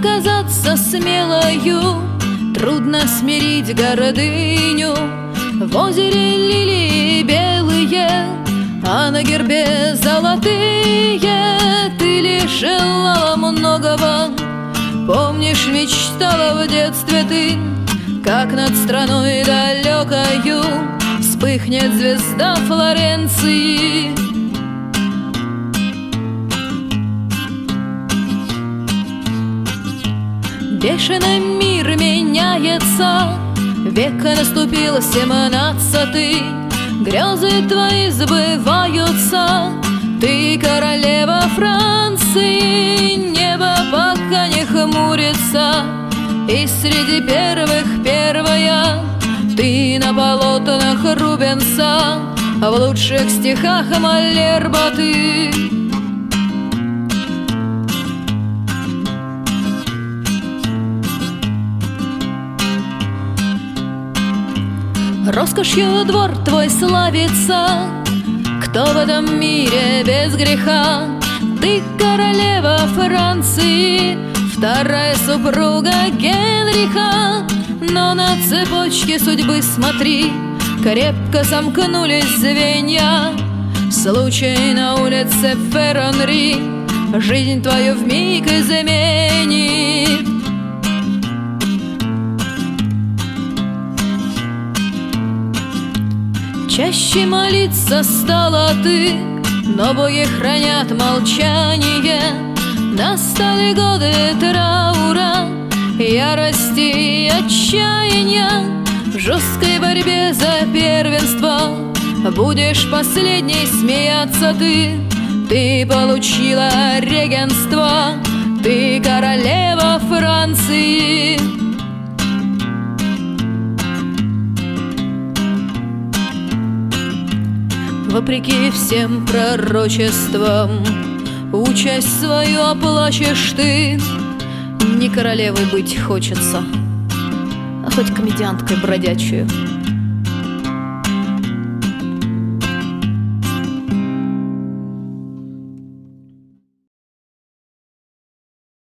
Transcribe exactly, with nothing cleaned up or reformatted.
казаться смелою, трудно смирить гордыню. В озере лилии белые, а на гербе золотые. Ты лишь желала многого, помнишь, мечтала в детстве ты, как над страной далекою вспыхнет звезда Флоренции. Бешено мир меняется, век наступил семнадцатый. Грезы твои сбываются, ты королева Франции. Небо пока не хмурится, и среди первых первая. Ты на полотнах Рубенса, в лучших стихах Малерба ты. Роскошью двор твой славится, кто в этом мире без греха? Ты королева Франции, вторая супруга Генриха. Но на цепочке судьбы смотри, крепко сомкнулись звенья. Случай на улице Ферронри жизнь твою вмиг изменит. Чаще молиться стала ты, но боги хранят молчание. Настали годы траура, ярости и отчаяния. В жесткой борьбе за первенство будешь последней смеяться ты. Ты получила регенство, ты королева Франции. Вопреки всем пророчествам, участь свою оплачешь ты. Не королевой быть хочется, а хоть комедианткой бродячую.